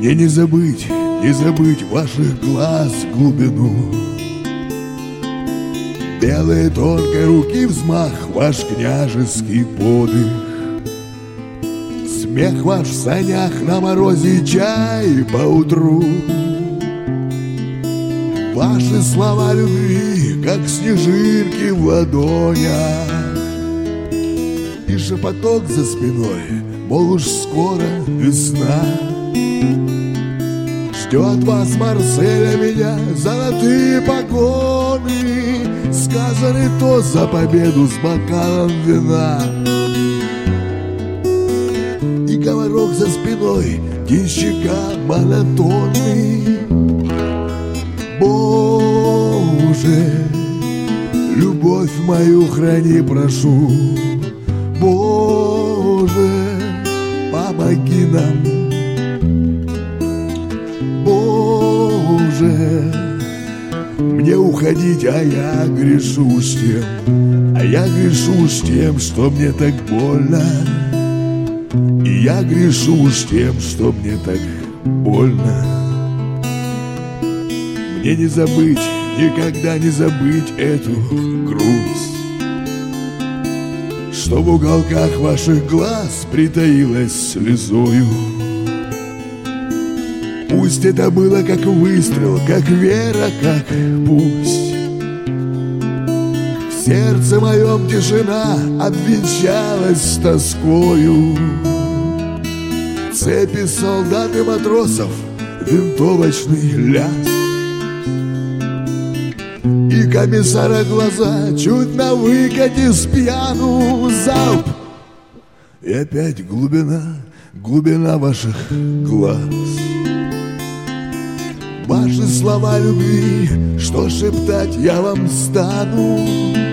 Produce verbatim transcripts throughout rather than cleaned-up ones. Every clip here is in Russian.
Мне не забыть, не забыть ваших глаз глубину. Белой тонкой руки взмах, ваш княжеский подых, смех ваш в санях на морозе, чай поутру. Ваши слова любви, как снежинки в ладонях, и шепоток за спиной, мол, уж скоро весна. Ждет вас Марселя меня золотые погоны, сказанный тост за победу с бокалом вина. И говорок за спиной денщика монотонный. Боже, любовь мою храни, прошу. Боже, помоги нам. Боже, мне уходить, а я грешу уж тем, а я грешу уж тем, что мне так больно. И я грешу уж тем, что мне так больно. Мне не забыть, никогда не забыть эту грусть, что в уголках ваших глаз притаилась слезою. Пусть это было как выстрел, как вера, как пусть. В сердце моем тишина обвенчалась тоскою. Цепи солдат и матросов, винтовочный лязг, и комиссара глаза чуть на выкате с пьяну залп. И опять глубина, глубина ваших глаз. Ваши слова любви, что шептать я вам стану.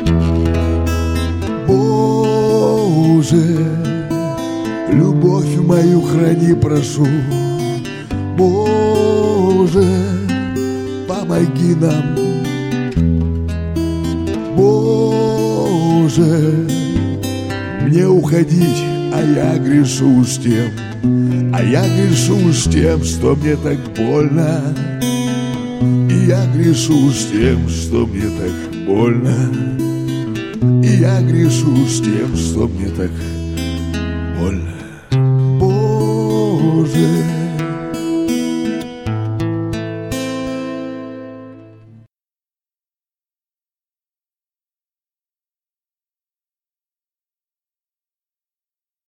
Боже, любовь мою храни, прошу. Боже, помоги нам. Боже, мне уходить, а я грешу уж тем, а я грешу уж тем, что мне так больно. И я грешу уж тем, что мне так больно. И я грешу уж тем, что мне так больно.